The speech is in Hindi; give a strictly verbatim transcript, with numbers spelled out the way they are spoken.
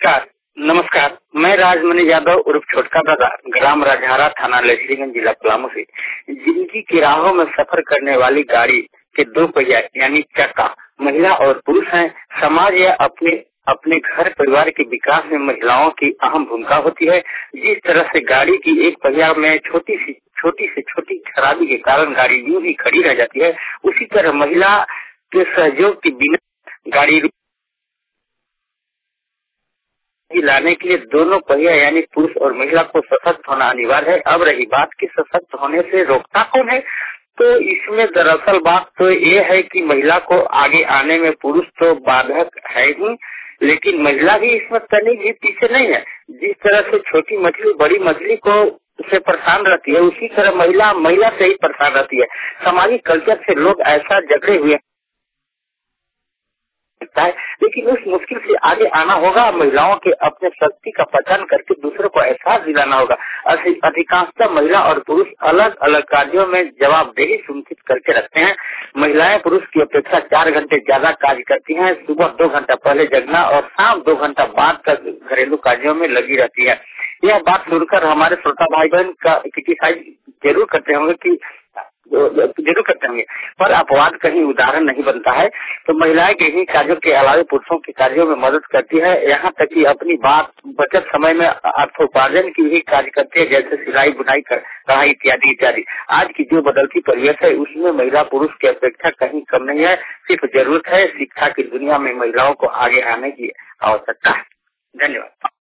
नमस्कार नमस्कार मैं राजमणि यादव उर्फ छोटका दादा ग्राम राजहारा थाना लहसरीगंज जिला पलामू से जिंदगी की राहों में सफर करने वाली गाड़ी के दो पहिया यानी चक्का महिला और पुरुष हैं। समाज या अपने अपने घर परिवार के विकास में महिलाओं की अहम भूमिका होती है। जिस तरह से गाड़ी की एक पहिया में छोटी सी छोटी से छोटी खराबी के कारण गाड़ी यूं ही खड़ी रह जाती है, उसी तरह महिला के सहयोग के बिना गाड़ी लाने के लिए दोनों पहिया यानी पुरुष और महिला को सशक्त होना अनिवार्य है। अब रही बात कि सशक्त होने से रोकता कौन है, तो इसमें दरअसल बात तो ये है कि महिला को आगे आने में पुरुष तो बाधक है ही, लेकिन महिला भी इसमें तनिक भी पीछे नहीं है। जिस तरह से छोटी मछली बड़ी मछली को से परेशान रहती है, उसी तरह महिला महिला से ही परेशान रहती है। सामाजिक कल्चर से लोग ऐसा जकड़े हुए है, लेकिन उस मुश्किल से आगे आना होगा। महिलाओं के अपने शक्ति का पहचान करके दूसरों को एहसास दिलाना होगा। अधिकांशतः महिला और पुरुष अलग अलग कार्यों में जवाबदेही सुनिश्चित करके रखते हैं। महिलाएं पुरुष की अपेक्षा चार घंटे ज्यादा कार्य करती हैं। सुबह दो घंटा पहले जगना और शाम दो घंटा बाद तक घरेलू कार्यों में लगी रहती है। यह बात सुनकर हमारे श्रोता भाई बहन का क्रिटिसाइज जरूर करते होंगे कि जरूर करते होंगे पर अपवाद कहीं उदाहरण नहीं बनता है। तो महिलाएं गृहिणी कार्यों के अलावा पुरुषों के कार्यों में मदद करती है। यहाँ तक कि अपनी बात बचत समय में अर्थोपार्जन की भी कार्य करती है, जैसे सिलाई बुनाई कढ़ाई इत्यादि इत्यादि। आज की जो बदलती परिवेश है उसमें महिला पुरुष की अपेक्षा कहीं कम नहीं है। सिर्फ जरूरत है शिक्षा की दुनिया में महिलाओं को आगे आने की आवश्यकता है। धन्यवाद।